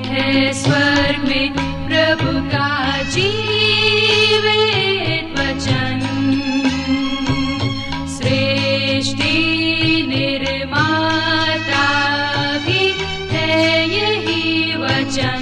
है स्वर्ग में प्रभु का जीवित वचन। सृष्टि निर्माता भी है यही वचन।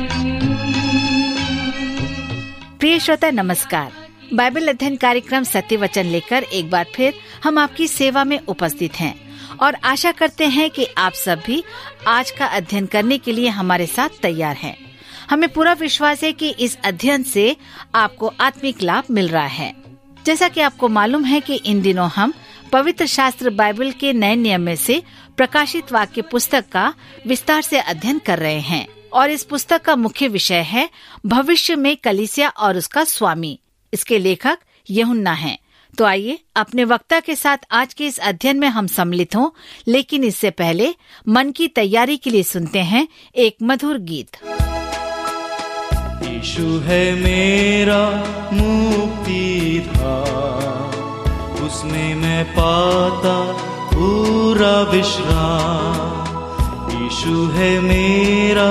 प्रिय श्रोता नमस्कार। बाइबल अध्ययन कार्यक्रम सत्य वचन लेकर एक बार फिर हम आपकी सेवा में उपस्थित हैं और आशा करते हैं कि आप सब भी आज का अध्ययन करने के लिए हमारे साथ तैयार हैं। हमें पूरा विश्वास है कि इस अध्ययन से आपको आत्मिक लाभ मिल रहा है। जैसा कि आपको मालूम है कि इन दिनों हम पवित्र शास्त्र बाइबल के नए नियम में से प्रकाशित वाक्य पुस्तक का विस्तार से अध्ययन कर रहे हैं और इस पुस्तक का मुख्य विषय है भविष्य में कलीसिया और उसका स्वामी। इसके लेखक यूहन्ना हैं। तो आइए अपने वक्ता के साथ आज के इस अध्ययन में हम सम्मिलित हों, लेकिन इससे पहले मन की तैयारी के लिए सुनते हैं एक मधुर गीत। यीशु है मेरा मुक्तिदाता, उसमें मैं पाता पूरा विश्राम। यीशु है मेरा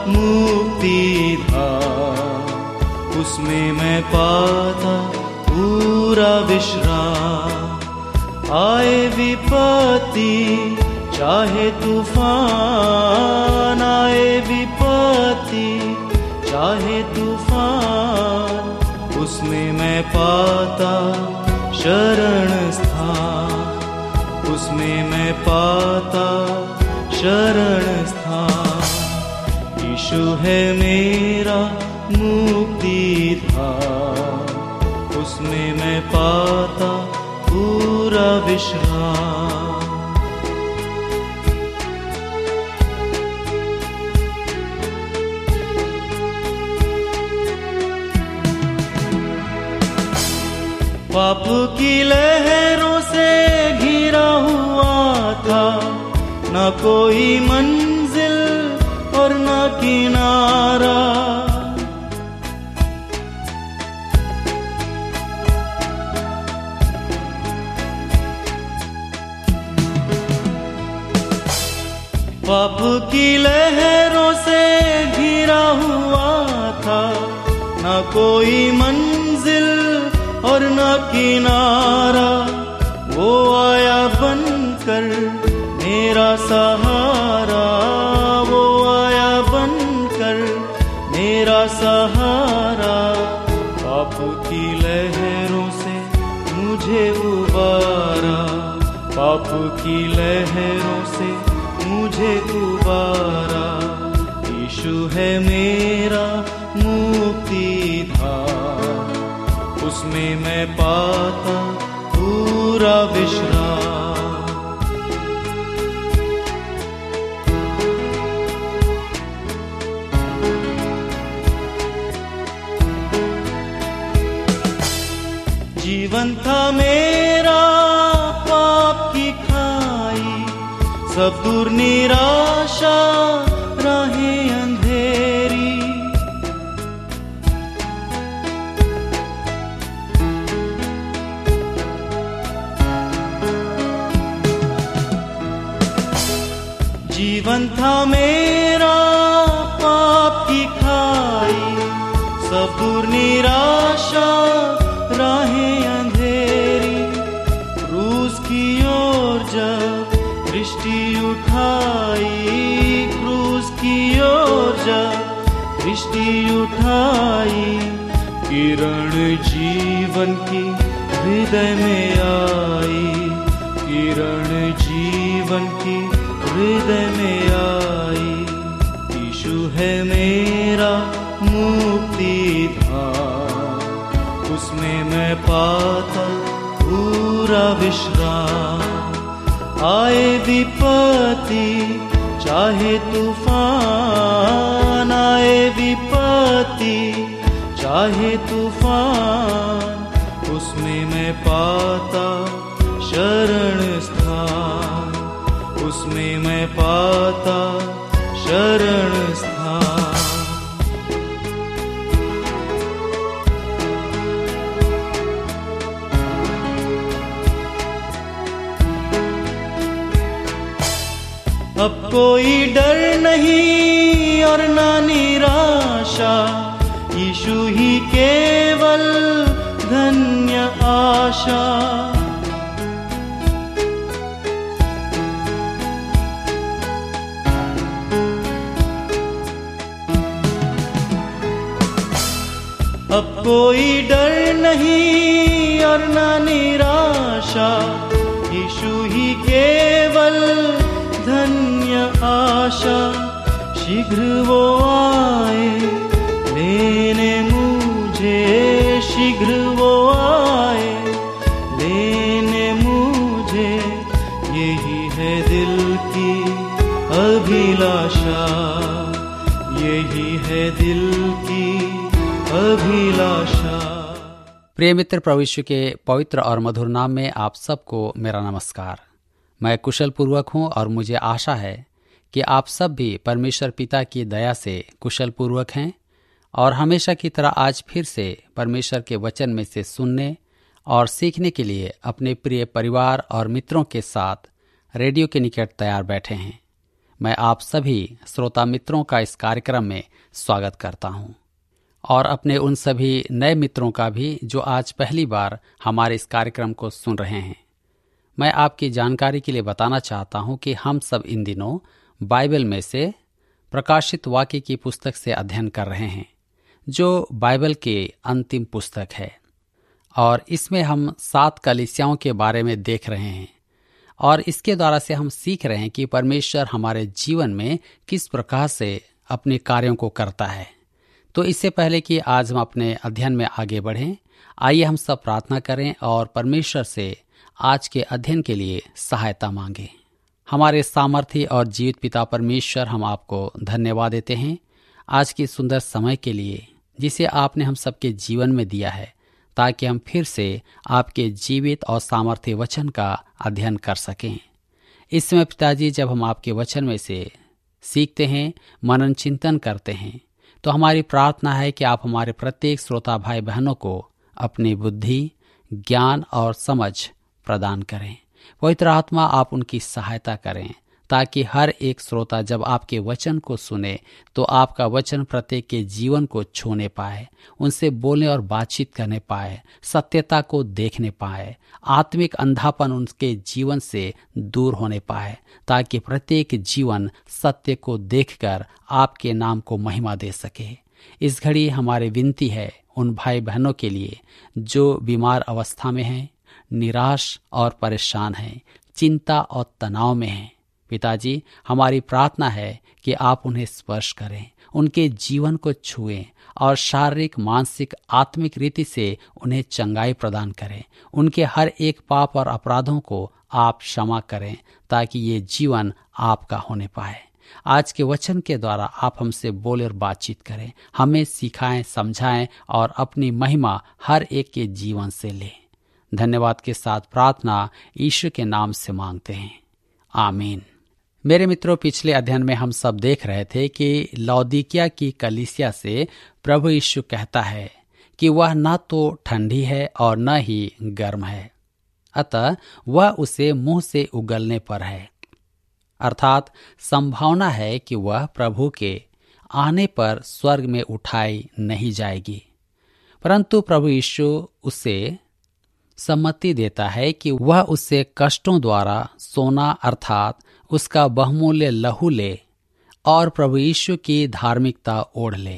मुक्तिदाता, उसमें मैं पाता पूरा विश्राम। आए विपत्ति चाहे तूफान, आए विपत्ति चाहे तूफान, उसमें मैं पाता शरण स्थान, उसमें मैं पाता शरण स्थान। यीशु है मेरा मुक्तिदाता, उसमें मैं पाता पूरा विश्राम। पाप की लहरों से घिरा हुआ था, न कोई मंजिल और न किनारा। पाप की लहरों से घिरा हुआ था, न कोई मंजिल और न किनारा। वो आया बनकर मेरा सहारा, वो आया बनकर मेरा सहारा। पाप की लहरों से मुझे उबारा, पाप की लहरों से मुझे उबारा। यीशु है मेरा मुक्तिदाता, उसमें मैं पाता पूरा विश्राम। जीवन था मेरा पाप की खाई, सब दूर निराशा राहें अंधेरी। जीवन था मेरा पाप की खाई, सब दूर निराशा राहें अंधेरी। क्रूस की ओर जब दृष्टि उठाई, क्रूस की ओर जब दृष्टि उठाई, किरण जीवन की हृदय में आई, किरण जीवन की हृदय में आई। यीशु है मेरा मुक्तिदाता, उसमें मैं पाता पूरा विश्राम। आए विपत्ति चाहे तूफान, आए विपत्ति चाहे तूफान, उसमें मैं पाता शरण स्थान, उसमें मैं पाता शरण स्थान। अब कोई डर नहीं और ना निराशा, अब कोई डर नहीं और ना निराशा, यीशु ही केवल धन्य आशा। शीघ्र वो आए लेने मुझे, शीघ्र वो आए लेने मुझे, यही है दिल की अभिलाषा, यही है दिल की अभिलाषा। प्रिय मित्र, प्रभु यीशु के पवित्र और मधुर नाम में आप सबको मेरा नमस्कार। मैं कुशल पूर्वक हूँ और मुझे आशा है कि आप सब भी परमेश्वर पिता की दया से कुशल पूर्वक हैं और हमेशा की तरह आज फिर से परमेश्वर के वचन में से सुनने और सीखने के लिए अपने प्रिय परिवार और मित्रों के साथ रेडियो के निकट तैयार बैठे हैं। मैं आप सभी श्रोता मित्रों का इस कार्यक्रम में स्वागत करता हूं और अपने उन सभी नए मित्रों का भी जो आज पहली बार हमारे इस कार्यक्रम को सुन रहे हैं। मैं आपकी जानकारी के लिए बताना चाहता हूं कि हम सब इन दिनों बाइबल में से प्रकाशित वाक्य की पुस्तक से अध्ययन कर रहे हैं, जो बाइबल की अंतिम पुस्तक है और इसमें हम 7 कलीसियाओं के बारे में देख रहे हैं और इसके द्वारा से हम सीख रहे हैं कि परमेश्वर हमारे जीवन में किस प्रकार से अपने कार्यों को करता है। तो इससे पहले कि आज हम अपने अध्ययन में आगे बढ़ें, आइए हम सब प्रार्थना करें और परमेश्वर से आज के अध्ययन के लिए सहायता मांगें। हमारे सामर्थी और जीवित पिता परमेश्वर, हम आपको धन्यवाद देते हैं आज की सुंदर समय के लिए जिसे आपने हम सबके जीवन में दिया है, ताकि हम फिर से आपके जीवित और सामर्थ्य वचन का अध्ययन कर सकें। इस समय पिताजी, जब हम आपके वचन में से सीखते हैं, मनन चिंतन करते हैं, तो हमारी प्रार्थना है कि आप हमारे प्रत्येक श्रोता भाई बहनों को अपनी बुद्धि, ज्ञान और समझ प्रदान करें। पवित्र आत्मा, आप उनकी सहायता करें ताकि हर एक श्रोता जब आपके वचन को सुने तो आपका वचन प्रत्येक के जीवन को छूने पाए, उनसे बोलने और बातचीत करने पाए, सत्यता को देखने पाए, आत्मिक अंधापन उनके जीवन से दूर होने पाए, ताकि प्रत्येक जीवन सत्य को देखकर आपके नाम को महिमा दे सके। इस घड़ी हमारी विनती है उन भाई बहनों के लिए जो बीमार अवस्था में हैं, निराश और परेशान हैं, चिंता और तनाव में हैं। पिताजी, हमारी प्रार्थना है कि आप उन्हें स्पर्श करें, उनके जीवन को छुएं और शारीरिक, मानसिक, आत्मिक रीति से उन्हें चंगाई प्रदान करें। उनके हर एक पाप और अपराधों को आप क्षमा करें ताकि ये जीवन आपका होने पाए। आज के वचन के द्वारा आप हमसे बोले और बातचीत करें, हमें सिखाएं, समझाएं और अपनी महिमा हर एक के जीवन से लें। धन्यवाद के साथ प्रार्थना यीशु के नाम से मांगते हैं, आमीन। मेरे मित्रों, पिछले अध्ययन में हम सब देख रहे थे कि लौदीकिया की कलीसिया से प्रभु यीशु कहता है कि वह न तो ठंडी है और न ही गर्म है, अतः वह उसे मुंह से उगलने पर है। अर्थात संभावना है कि वह प्रभु के आने पर स्वर्ग में उठाई नहीं जाएगी, परंतु प्रभु यीशु उसे सम्मति देता है कि वह उससे कष्टों द्वारा सोना अर्थात उसका बहुमूल्य लहू ले और प्रभु यीशु की धार्मिकता ओढ़ ले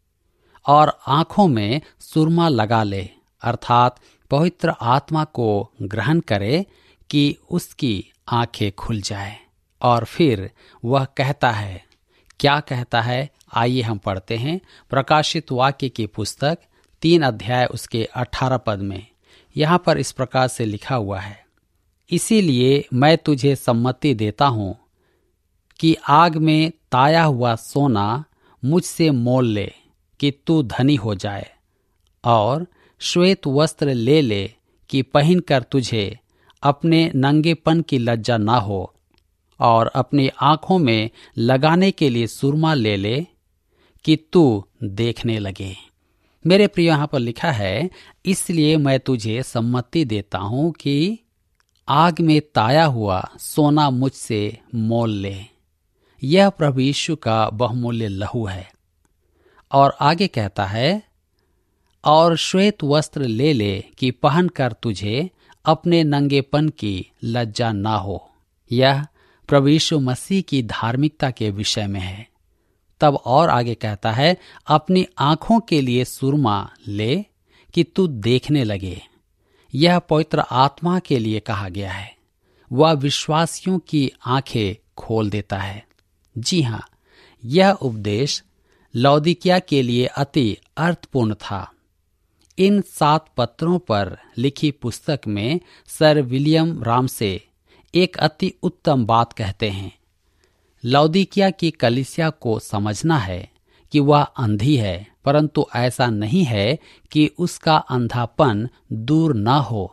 और आंखों में सुरमा लगा ले, अर्थात पवित्र आत्मा को ग्रहण करे कि उसकी आंखें खुल जाए। और फिर वह कहता है, क्या कहता है? आइए हम पढ़ते हैं प्रकाशित वाक्य की पुस्तक 3 अध्याय उसके 18 पद में। यहाँ पर इस प्रकार से लिखा हुआ है, इसीलिए मैं तुझे सम्मति देता हूँ कि आग में ताया हुआ सोना मुझसे मोल ले कि तू धनी हो जाए, और श्वेत वस्त्र ले ले कि पहनकर तुझे अपने नंगेपन की लज्जा ना हो, और अपनी आंखों में लगाने के लिए सुरमा ले ले कि तू देखने लगे। मेरे प्रिय, यहाँ पर लिखा है, इसलिए मैं तुझे सम्मति देता हूं कि आग में ताया हुआ सोना मुझसे मोल ले। यह प्रभु यीशु का बहुमूल्य लहू है। और आगे कहता है, और श्वेत वस्त्र ले ले कि पहनकर तुझे अपने नंगेपन की लज्जा ना हो। यह प्रभु यीशु मसीह की धार्मिकता के विषय में है। तब और आगे कहता है, अपनी आंखों के लिए सुरमा ले कि तू देखने लगे। यह पवित्र आत्मा के लिए कहा गया है। वह विश्वासियों की आंखें खोल देता है। जी हाँ, यह उपदेश लौदीकिया के लिए अति अर्थपूर्ण था। इन 7 पत्रों पर लिखी पुस्तक में सर विलियम रामसे एक अति उत्तम बात कहते हैं। लौदीकिया की कलीसिया को समझना है कि वह अंधी है, परंतु ऐसा नहीं है कि उसका अंधापन दूर न हो।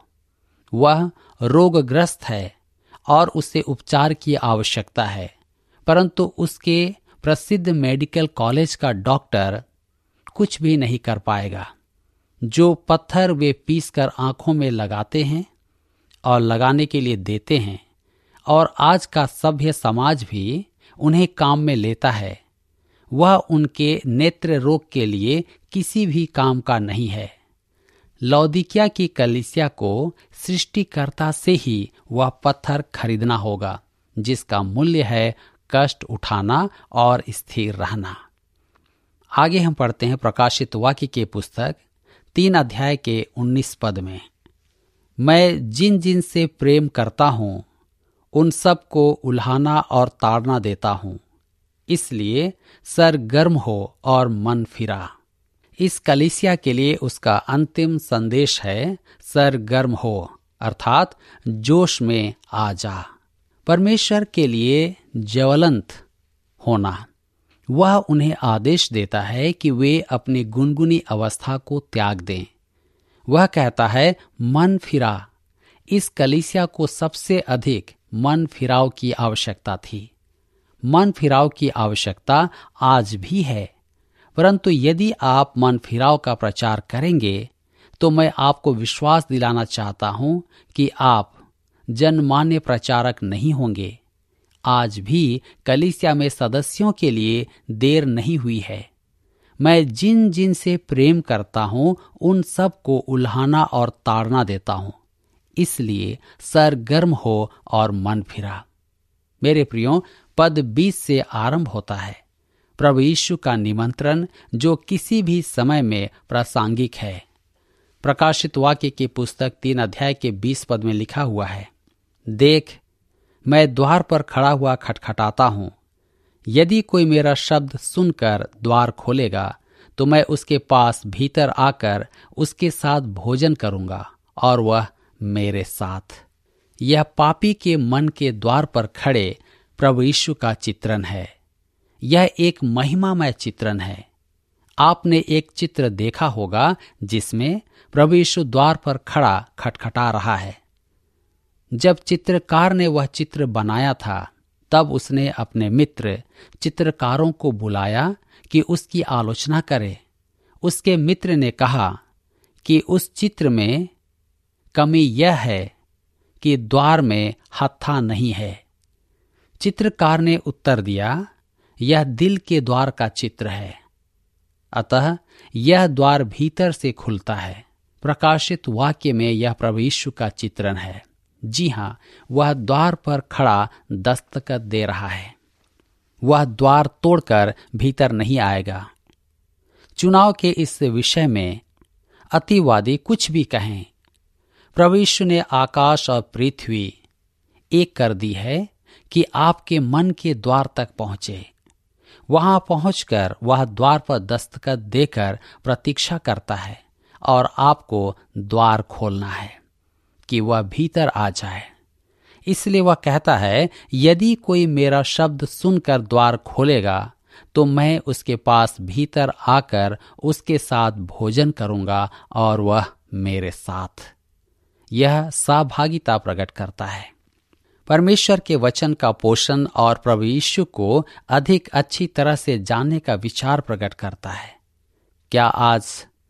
वह रोगग्रस्त है और उसे उपचार की आवश्यकता है, परंतु उसके प्रसिद्ध मेडिकल कॉलेज का डॉक्टर कुछ भी नहीं कर पाएगा। जो पत्थर वे पीसकर आंखों में लगाते हैं और लगाने के लिए देते हैं, और आज का सभ्य समाज भी उन्हें काम में लेता है, वह उनके नेत्र रोग के लिए किसी भी काम का नहीं है। लौदीकिया की कलीसिया को सृष्टिकर्ता से ही वह पत्थर खरीदना होगा, जिसका मूल्य है कष्ट उठाना और स्थिर रहना। आगे हम पढ़ते हैं प्रकाशित वाक्य के पुस्तक 3 अध्याय के 19 पद में, मैं जिन जिन से प्रेम करता हूं उन सब को उल्हाना और ताड़ना देता हूं, इसलिए सर गर्म हो और मन फिरा। इस कलीसिया के लिए उसका अंतिम संदेश है, सर गर्म हो, अर्थात जोश में आ जा। परमेश्वर के लिए ज्वलंत होना। वह उन्हें आदेश देता है कि वे अपनी गुनगुनी अवस्था को त्याग दें। वह कहता है, मन फिरा। इस कलीसिया को सबसे अधिक मन फिराव की आवश्यकता थी। मन फिराव की आवश्यकता आज भी है, परंतु यदि आप मन फिराव का प्रचार करेंगे तो मैं आपको विश्वास दिलाना चाहता हूं कि आप जनमान्य प्रचारक नहीं होंगे। आज भी कलीसिया में सदस्यों के लिए देर नहीं हुई है। मैं जिन जिन से प्रेम करता हूं उन सब को उल्हाना और ताड़ना देता हूं, इसलिए सर गर्म हो और मन फिरा। मेरे प्रियो, पद 20 से आरंभ होता है प्रभु यीशु का निमंत्रण, जो किसी भी समय में प्रासंगिक है। प्रकाशित वाक्य की पुस्तक 3 अध्याय के 20 पद में लिखा हुआ है, देख, मैं द्वार पर खड़ा हुआ खटखटाता हूं। यदि कोई मेरा शब्द सुनकर द्वार खोलेगा तो मैं उसके पास भीतर आकर उसके साथ भोजन करूंगा और वह मेरे साथ। यह पापी के मन के द्वार पर खड़े प्रभु यीशु का चित्रण है। यह एक महिमामय चित्रण है। आपने एक चित्र देखा होगा जिसमें प्रभु यीशु द्वार पर खड़ा खटखटा रहा है। जब चित्रकार ने वह चित्र बनाया था, तब उसने अपने मित्र चित्रकारों को बुलाया कि उसकी आलोचना करे। उसके मित्र ने कहा कि उस चित्र में कमी यह है कि द्वार में हत्था नहीं है। चित्रकार ने उत्तर दिया, यह दिल के द्वार का चित्र है, अतः यह द्वार भीतर से खुलता है। प्रकाशित वाक्य में यह प्रभु यीशु का चित्रण है। जी हाँ, वह द्वार पर खड़ा दस्तखत दे रहा है। वह द्वार तोड़कर भीतर नहीं आएगा। चुनाव के इस विषय में अतिवादी कुछ भी कहें, प्रभु यीशु ने आकाश और पृथ्वी एक कर दी है कि आपके मन के द्वार तक पहुंचे। वहां पहुंचकर वह द्वार पर दस्तखत देकर प्रतीक्षा करता है और आपको द्वार खोलना है कि वह भीतर आ जाए। इसलिए वह कहता है, यदि कोई मेरा शब्द सुनकर द्वार खोलेगा तो मैं उसके पास भीतर आकर उसके साथ भोजन करूंगा और वह मेरे साथ। यह सहभागिता प्रकट करता है। परमेश्वर के वचन का पोषण और प्रभु यीशु को अधिक अच्छी तरह से जानने का विचार प्रकट करता है। क्या आज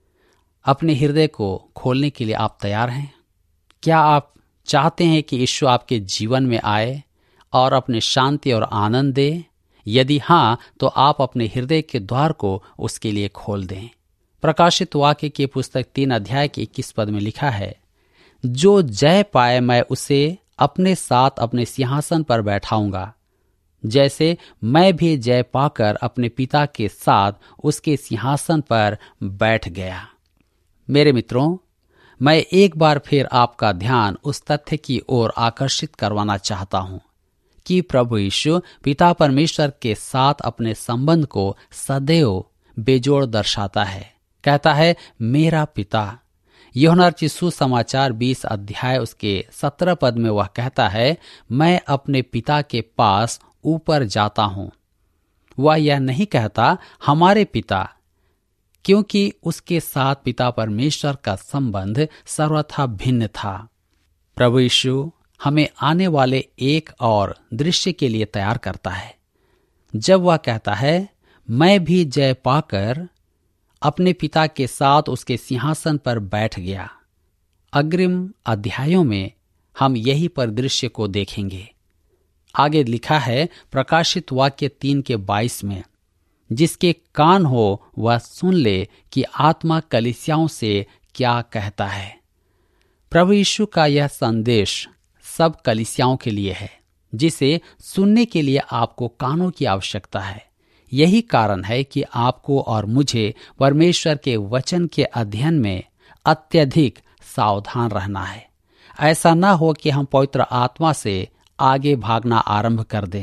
अपने हृदय को खोलने के लिए आप तैयार हैं? क्या आप चाहते हैं कि यीशु आपके जीवन में आए और अपने शांति और आनंद दे? यदि हाँ, तो आप अपने हृदय के द्वार को उसके लिए खोल दें। प्रकाशित वाक्य की पुस्तक 3 अध्याय के 21 पद में लिखा है, जो जय पाए मैं उसे अपने साथ अपने सिंहासन पर बैठाऊंगा जैसे मैं भी जय पाकर अपने पिता के साथ उसके सिंहासन पर बैठ गया। मेरे मित्रों, मैं एक बार फिर आपका ध्यान उस तथ्य की ओर आकर्षित करवाना चाहता हूं कि प्रभु यीशु पिता परमेश्वर के साथ अपने संबंध को सदैव बेजोड़ दर्शाता है। कहता है, मेरा पिता। यूहन्ना रचित सुसमाचार 20 अध्याय उसके 17 पद में वह कहता है, मैं अपने पिता के पास ऊपर जाता हूं। वह यह नहीं कहता हमारे पिता, क्योंकि उसके साथ पिता परमेश्वर का संबंध सर्वथा भिन्न था। प्रभु यीशु हमें आने वाले एक और दृश्य के लिए तैयार करता है, जब वह कहता है, मैं भी जय पाकर अपने पिता के साथ उसके सिंहासन पर बैठ गया। अग्रिम अध्यायों में हम यही परिदृश्य को देखेंगे। आगे लिखा है प्रकाशित वाक्य 3:22 में, जिसके कान हो वह सुन ले कि आत्मा कलीसियाओं से क्या कहता है। प्रभु यीशु का यह संदेश सब कलीसियाओं के लिए है, जिसे सुनने के लिए आपको कानों की आवश्यकता है। यही कारण है कि आपको और मुझे परमेश्वर के वचन के अध्ययन में अत्यधिक सावधान रहना है। ऐसा ना हो कि हम पवित्र आत्मा से आगे भागना आरंभ कर दें।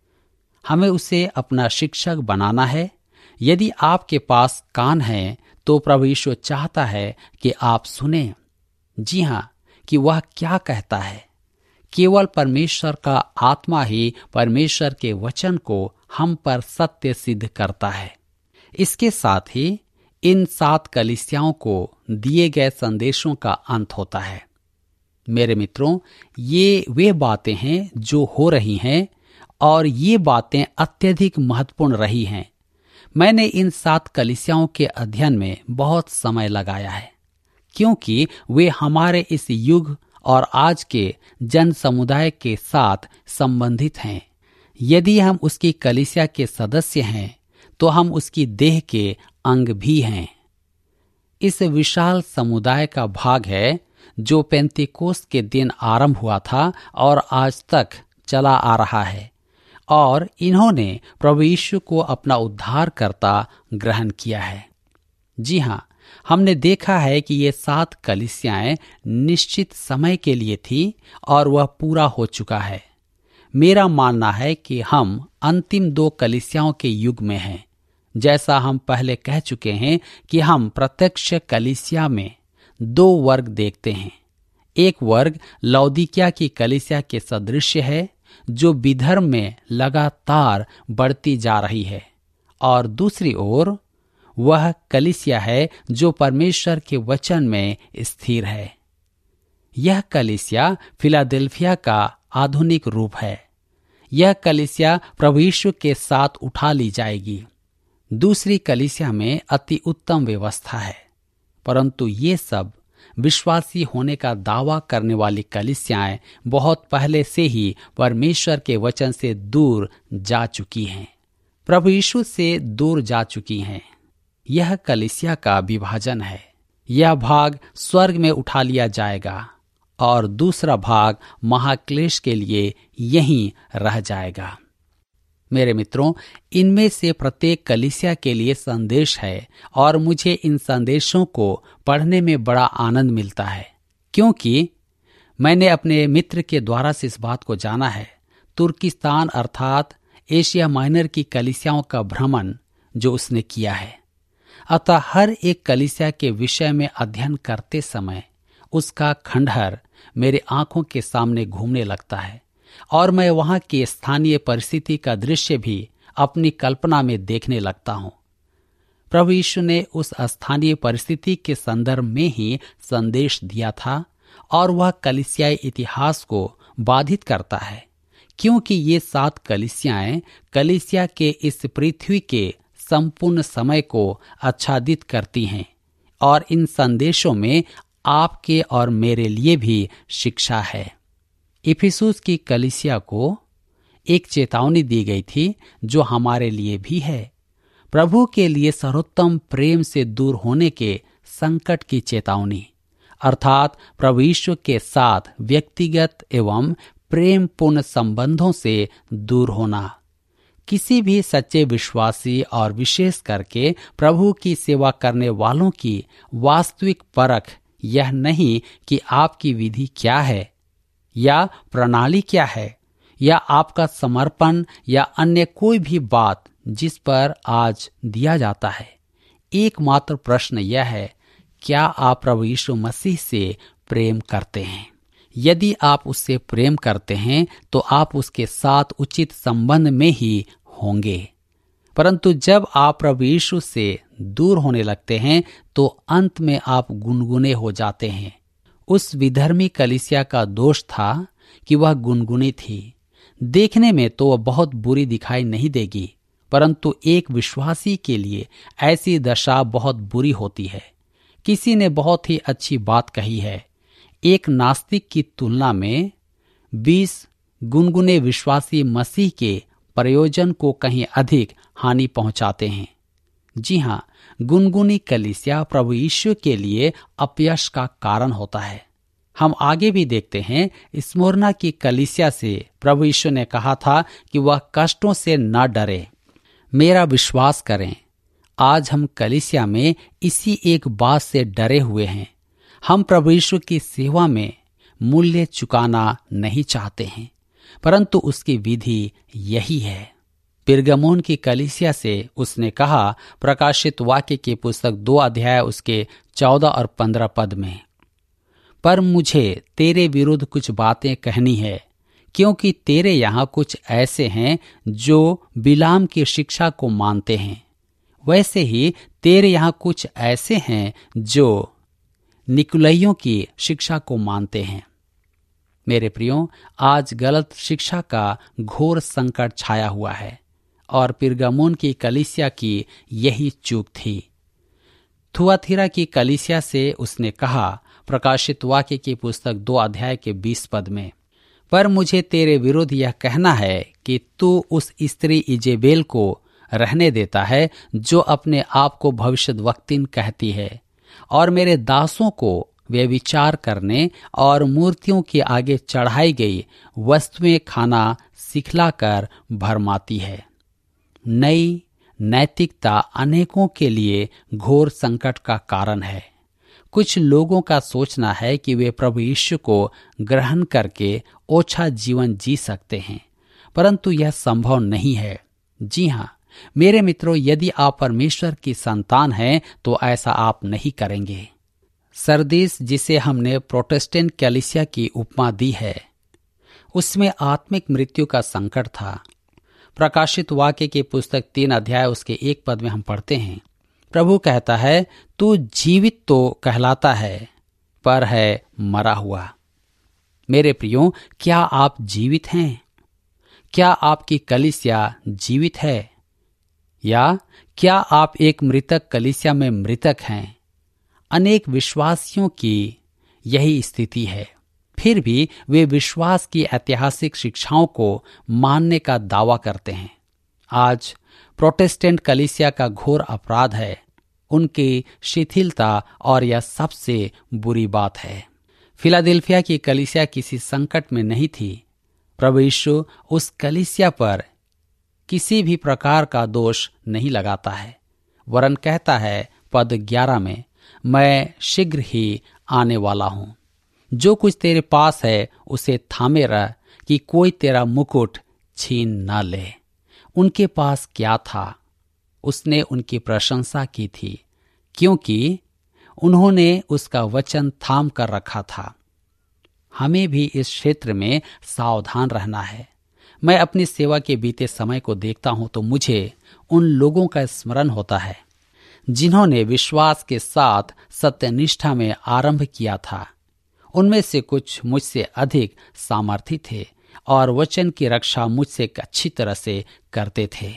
हमें उसे अपना शिक्षक बनाना है। यदि आपके पास कान है तो प्रभु यीशु चाहता है कि आप सुने। जी हाँ, कि वह क्या कहता है। केवल परमेश्वर का आत्मा ही परमेश्वर के वचन को हम पर सत्य सिद्ध करता है। इसके साथ ही इन 7 कलीसियाओं को दिए गए संदेशों का अंत होता है। मेरे मित्रों, ये वे बातें हैं जो हो रही हैं और ये बातें अत्यधिक महत्वपूर्ण रही हैं। मैंने इन 7 कलीसियाओं के अध्ययन में बहुत समय लगाया है, क्योंकि वे हमारे इस युग और आज के जन समुदाय के साथ संबंधित हैं। यदि हम उसकी कलीसिया के सदस्य हैं तो हम उसकी देह के अंग भी हैं। इस विशाल समुदाय का भाग है जो पेंतीकोस्त के दिन आरंभ हुआ था और आज तक चला आ रहा है, और इन्होंने प्रभु यीशु को अपना उद्धारकर्ता ग्रहण किया है। जी हाँ, हमने देखा है कि ये 7 कलीसियाएं निश्चित समय के लिए थी और वह पूरा हो चुका है। मेरा मानना है कि हम अंतिम 2 कलीसियाओं के युग में हैं। जैसा हम पहले कह चुके हैं कि हम प्रत्यक्ष कलीसिया में 2 वर्ग देखते हैं। एक वर्ग लौदीकिया की कलीसिया के सदृश है, जो विधर्म में लगातार बढ़ती जा रही है, और दूसरी ओर वह कलीसिया है जो परमेश्वर के वचन में स्थिर है। यह कलीसिया फिलाडेल्फिया का आधुनिक रूप है। यह कलीसिया प्रभु यीशु के साथ उठा ली जाएगी। दूसरी कलीसिया में अति उत्तम व्यवस्था है, परंतु ये सब विश्वासी होने का दावा करने वाली कलीसियाएं बहुत पहले से ही परमेश्वर के वचन से दूर जा चुकी हैं, प्रभु यीशु से दूर जा चुकी हैं। यह कलीसिया का विभाजन है। यह भाग स्वर्ग में उठा लिया जाएगा और दूसरा भाग महाक्लेश के लिए यहीं रह जाएगा। मेरे मित्रों, इनमें से प्रत्येक कलीसिया के लिए संदेश है और मुझे इन संदेशों को पढ़ने में बड़ा आनंद मिलता है, क्योंकि मैंने अपने मित्र के द्वारा से इस बात को जाना है। तुर्किस्तान अर्थात एशिया माइनर की कलीसियाओं का भ्रमण जो उसने किया है। अतः हर एक कलीसिया के विषय में अध्ययन करते समय उसका खंडहर मेरे आंखों के सामने घूमने लगता है और मैं वहां की स्थानीय परिस्थिति का दृश्य भी अपनी कल्पना में देखने लगता हूं। प्रभु यीशु ने उस स्थानीय परिस्थिति के संदर्भ में ही संदेश दिया था और वह कलीसियाई इतिहास को बाधित करता है, क्योंकि ये 7 कलीसियाएं कलीसिया के इस पृथ्वी के संपूर्ण समय को आच्छादित करती हैं और इन संदेशों में आपके और मेरे लिए भी शिक्षा है। इफिसुस की कलीसिया को एक चेतावनी दी गई थी जो हमारे लिए भी है। प्रभु के लिए सर्वोत्तम प्रेम से दूर होने के संकट की चेतावनी, अर्थात प्रभु यीशु के साथ व्यक्तिगत एवं प्रेमपूर्ण संबंधों से दूर होना। किसी भी सच्चे विश्वासी और विशेष करके प्रभु की सेवा करने वालों की वास्तविक परख यह नहीं कि आपकी विधि क्या है या प्रणाली क्या है या आपका समर्पण या अन्य कोई भी बात जिस पर आज दिया जाता है। एकमात्र प्रश्न यह है, क्या आप प्रभु यीशु मसीह से प्रेम करते हैं? यदि आप उससे प्रेम करते हैं तो आप उसके साथ उचित संबंध में ही होंगे। परंतु जब आप प्रभु यीशु से दूर होने लगते हैं तो अंत में आप गुनगुने हो जाते हैं। उस विधर्मी कलीसिया का दोष था कि वह गुनगुनी थी। देखने में तो वह बहुत बुरी दिखाई नहीं देगी, परंतु एक विश्वासी के लिए ऐसी दशा बहुत बुरी होती है। किसी ने बहुत ही अच्छी बात कही है, एक नास्तिक की तुलना में 20 गुनगुने विश्वासी मसीह के प्रयोजन को कहीं अधिक हानि पहुंचाते हैं। जी हाँ, गुनगुनी कलीसिया प्रभु यीशु के लिए अपयश का कारण होता है। हम आगे भी देखते हैं, स्मुरना की कलीसिया से प्रभु यीशु ने कहा था कि वह कष्टों से न डरे। मेरा विश्वास करें, आज हम कलीसिया में इसी एक बात से डरे हुए हैं। हम प्रभु यीशु की सेवा में मूल्य चुकाना नहीं चाहते हैं, परंतु उसकी विधि यही है। पिरगमोन की कलीसिया से उसने कहा, प्रकाशित वाक्य की पुस्तक 2 अध्याय उसके 14 और 15 पद में, पर मुझे तेरे विरुद्ध कुछ बातें कहनी है, क्योंकि तेरे यहाँ कुछ ऐसे हैं जो बिलाम की शिक्षा को मानते हैं, वैसे ही तेरे यहाँ कुछ ऐसे हैं जो निकुलइयों की शिक्षा को मानते हैं। मेरे प्रियो, आज गलत शिक्षा का घोर संकट छाया हुआ है और पिरगमोन की कलीसिया की यही चूक थी। थुआतीरा की कलीसिया से उसने कहा, प्रकाशित वाक्य की पुस्तक 2 अध्याय के 20 पद में, पर मुझे तेरे विरुद्ध यह कहना है कि तू उस स्त्री इजेबेल को रहने देता है जो अपने आप को भविष्यद्वक्तिन कहती है और मेरे दासों को वे विचार करने और मूर्तियों के आगे चढ़ाई गई वस्तुएं खाना सिखलाकर भरमाती है। नई नैतिकता अनेकों के लिए घोर संकट का कारण है। कुछ लोगों का सोचना है कि वे प्रभु यीशु को ग्रहण करके ओछा जीवन जी सकते हैं, परंतु यह संभव नहीं है। जी हाँ मेरे मित्रों, यदि आप परमेश्वर की संतान हैं तो ऐसा आप नहीं करेंगे। सरदीस, जिसे हमने प्रोटेस्टेंट कलीसिया की उपमा दी है, उसमें आत्मिक मृत्यु का संकट था। प्रकाशित वाक्य की पुस्तक 3 अध्याय उसके 1 पद में हम पढ़ते हैं, प्रभु कहता है, तू जीवित तो कहलाता है पर है मरा हुआ। मेरे प्रियो, क्या आप जीवित हैं? क्या आपकी कलीसिया जीवित है? या क्या आप एक मृतक कलीसिया में मृतक हैं? अनेक विश्वासियों की यही स्थिति है। फिर भी वे विश्वास की ऐतिहासिक शिक्षाओं को मानने का दावा करते हैं। आज प्रोटेस्टेंट कलीसिया का घोर अपराध है उनकी शिथिलता, और यह सबसे बुरी बात है। फिलाडेल्फिया की कलीसिया किसी संकट में नहीं थी। प्रभु यीशु उस कलीसिया पर किसी भी प्रकार का दोष नहीं लगाता है, वरन कहता है पद 11 में, मैं शीघ्र ही आने वाला हूं। जो कुछ तेरे पास है उसे थामे रह कि कोई तेरा मुकुट छीन न ले। उनके पास क्या था? उसने उनकी प्रशंसा की थी, क्योंकि उन्होंने उसका वचन थाम कर रखा था। हमें भी इस क्षेत्र में सावधान रहना है। मैं अपनी सेवा के बीते समय को देखता हूं तो मुझे उन लोगों का स्मरण होता है जिन्होंने विश्वास के साथ सत्यनिष्ठा में आरंभ किया था। उनमें से कुछ मुझसे अधिक सामर्थी थे और वचन की रक्षा मुझसे अच्छी तरह से करते थे,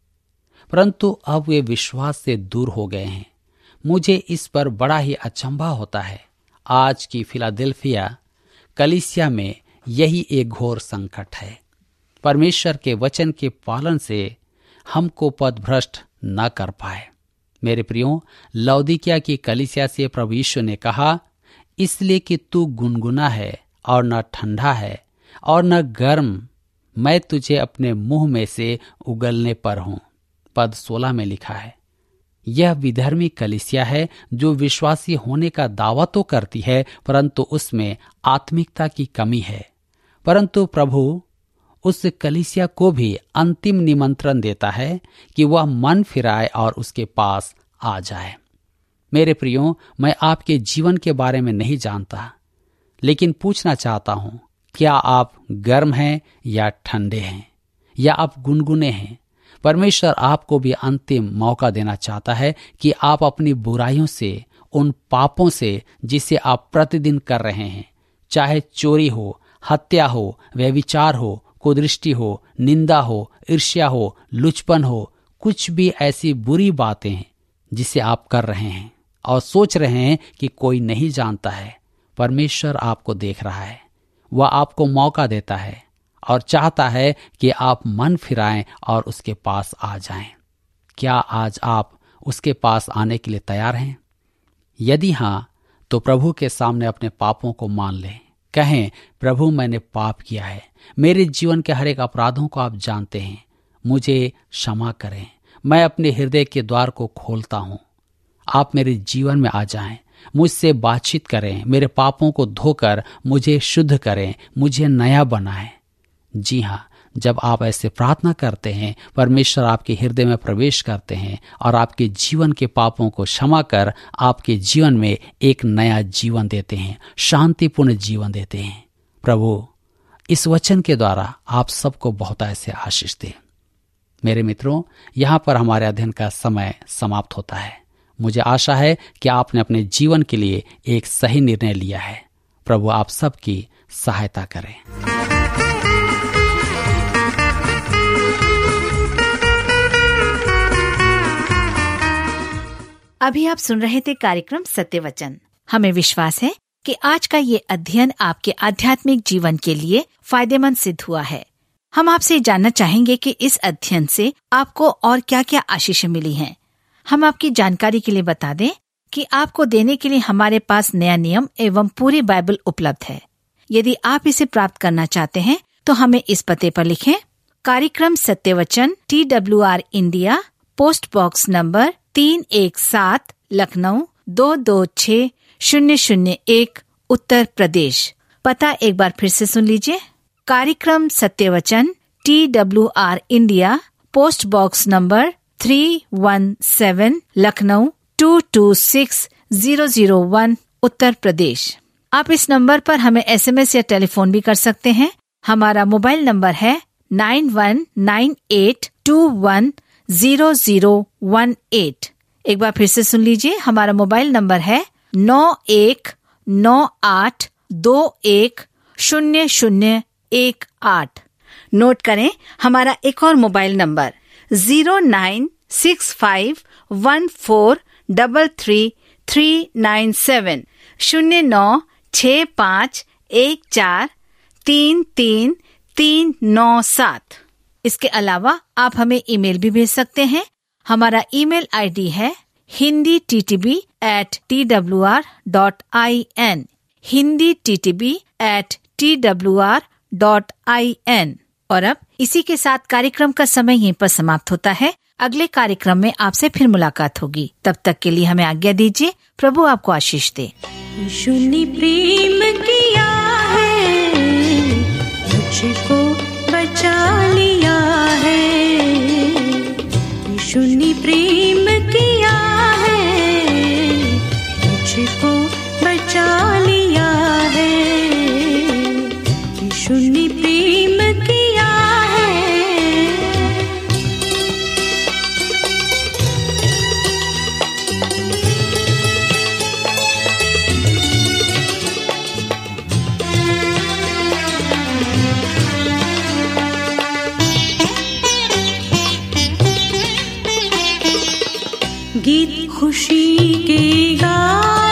परंतु अब वे विश्वास से दूर हो गए हैं। मुझे इस पर बड़ा ही अचंभा होता है। आज की फिलाडेल्फिया कलीसिया में यही एक घोर संकट है। परमेश्वर के वचन के पालन से हमको पथभ्रष्ट न कर पाए। मेरे प्रियो, लौदीकिया की कलीसिया से प्रभु यीशु ने कहा, इसलिए कि तू गुनगुना है और न ठंडा है और न गर्म, मैं तुझे अपने मुंह में से उगलने पर हूं। पद 16 में लिखा है। यह विधर्मी कलीसिया है जो विश्वासी होने का दावा तो करती है, परंतु उसमें आत्मिकता की कमी है। परंतु प्रभु उस कलीसिया को भी अंतिम निमंत्रण देता है कि वह मन फिराए और उसके पास आ जाए। मेरे प्रियो, मैं आपके जीवन के बारे में नहीं जानता, लेकिन पूछना चाहता हूं, क्या आप गर्म हैं या ठंडे हैं, या आप गुनगुने हैं? परमेश्वर आपको भी अंतिम मौका देना चाहता है कि आप अपनी बुराइयों से, उन पापों से जिसे आप प्रतिदिन कर रहे हैं, चाहे चोरी हो, हत्या हो, व्यभिचार हो, कुदृष्टि हो, निंदा हो, ईर्ष्या हो, लुचपन हो, कुछ भी ऐसी बुरी बातें हैं जिसे आप कर रहे हैं और सोच रहे हैं कि कोई नहीं जानता है। परमेश्वर आपको देख रहा है। वह आपको मौका देता है और चाहता है कि आप मन फिराएं और उसके पास आ जाएं। क्या आज आप उसके पास आने के लिए तैयार हैं? यदि हाँ, तो प्रभु के सामने अपने पापों को मान लें। कहें, प्रभु मैंने पाप किया है, मेरे जीवन के हर एक अपराधों को आप जानते हैं, मुझे क्षमा करें। मैं अपने हृदय के द्वार को खोलता हूँ, आप मेरे जीवन में आ जाएं, मुझसे बातचीत करें, मेरे पापों को धोकर मुझे शुद्ध करें, मुझे नया बनाएं। जी हाँ, जब आप ऐसे प्रार्थना करते हैं, परमेश्वर आपके हृदय में प्रवेश करते हैं और आपके जीवन के पापों को क्षमा कर आपके जीवन में एक नया जीवन देते हैं, शांतिपूर्ण जीवन देते हैं। प्रभु इस वचन के द्वारा आप सबको बहुत ऐसे आशीष दे। मेरे मित्रों, यहाँ पर हमारे अध्ययन का समय समाप्त होता है। मुझे आशा है कि आपने अपने जीवन के लिए एक सही निर्णय लिया है। प्रभु आप सबकी सहायता करें। अभी आप सुन रहे थे कार्यक्रम सत्य वचन। हमें विश्वास है कि आज का ये अध्ययन आपके आध्यात्मिक जीवन के लिए फायदेमंद सिद्ध हुआ है। हम आपसे जानना चाहेंगे कि इस अध्ययन से आपको और क्या क्या आशीष मिली हैं। हम आपकी जानकारी के लिए बता दें कि आपको देने के लिए हमारे पास नया नियम एवं पूरी बाइबल उपलब्ध है। यदि आप इसे प्राप्त करना चाहते हैं तो हमें इस पते पर लिखें। कार्यक्रम सत्य वचन, TWR India, post box number 317, Lucknow 226001, Uttar Pradesh. पता एक बार फिर से सुन लीजिए। कार्यक्रम सत्य वचन, TWR India, post box number 317, Lucknow 226001, Uttar Pradesh. आप इस नंबर पर हमें SMS या टेलीफोन भी कर सकते हैं। हमारा मोबाइल नंबर है 9198210018। एक बार फिर से सुन लीजिए। हमारा मोबाइल नंबर है 9198210018। नोट करें हमारा एक और मोबाइल नंबर 09651433397, 0965143397। इसके अलावा आप हमें ईमेल भी भेज सकते हैं। हमारा ईमेल आईडी है hinditb@twr.in, hinditb@twr.in। और अब इसी के साथ कार्यक्रम का समय यहीं पर समाप्त होता है। अगले कार्यक्रम में आपसे फिर मुलाकात होगी। तब तक के लिए हमें आज्ञा दीजिए। प्रभु आपको आशीष दे। यीशु ने प्रेम किया है, मुझको बचा लिया है। यीशु ने प्रेम किया है, मुझको बचा लिया है। यीशु ने प्रेम किया है। गीत खुशी के गा